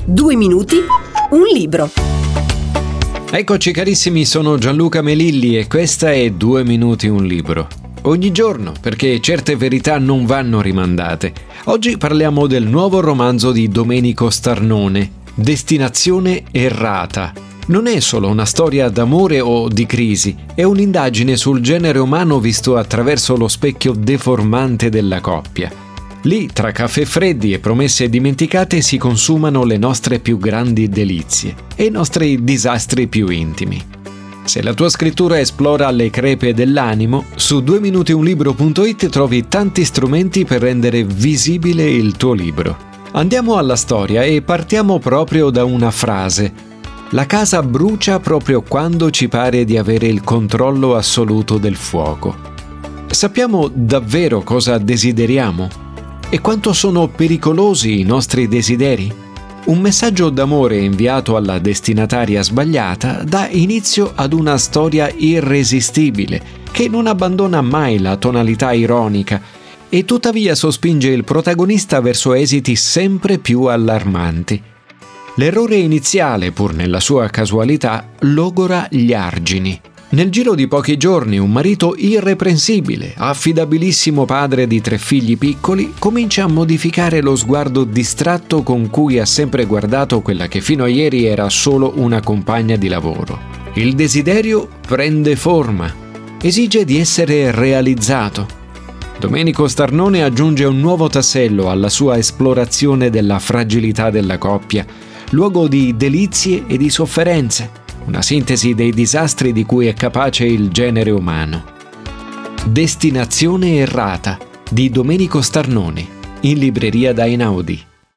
2 minuti, un libro. Eccoci carissimi, sono Gianluca Melilli e questa è 2 minuti un libro. Ogni giorno, perché certe verità non vanno rimandate. Oggi parliamo del nuovo romanzo di Domenico Starnone, Destinazione errata. Non è solo una storia d'amore o di crisi, è un'indagine sul genere umano visto attraverso lo specchio deformante della coppia. Lì, tra caffè freddi e promesse dimenticate, si consumano le nostre più grandi delizie e i nostri disastri più intimi. Se la tua scrittura esplora le crepe dell'animo, su 2minutiunlibro.it trovi tanti strumenti per rendere visibile il tuo libro. Andiamo alla storia e partiamo proprio da una frase. La casa brucia proprio quando ci pare di avere il controllo assoluto del fuoco. Sappiamo davvero cosa desideriamo? E quanto sono pericolosi i nostri desideri? Un messaggio d'amore inviato alla destinataria sbagliata dà inizio ad una storia irresistibile che non abbandona mai la tonalità ironica e tuttavia sospinge il protagonista verso esiti sempre più allarmanti. L'errore iniziale, pur nella sua casualità, logora gli argini. Nel giro di pochi giorni un marito irreprensibile, affidabilissimo padre di 3 figli piccoli, comincia a modificare lo sguardo distratto con cui ha sempre guardato quella che fino a ieri era solo una compagna di lavoro. Il desiderio prende forma, esige di essere realizzato. Domenico Starnone aggiunge un nuovo tassello alla sua esplorazione della fragilità della coppia, luogo di delizie e di sofferenze. Una sintesi dei disastri di cui è capace il genere umano. Destinazione errata di Domenico Starnone, in libreria da Einaudi.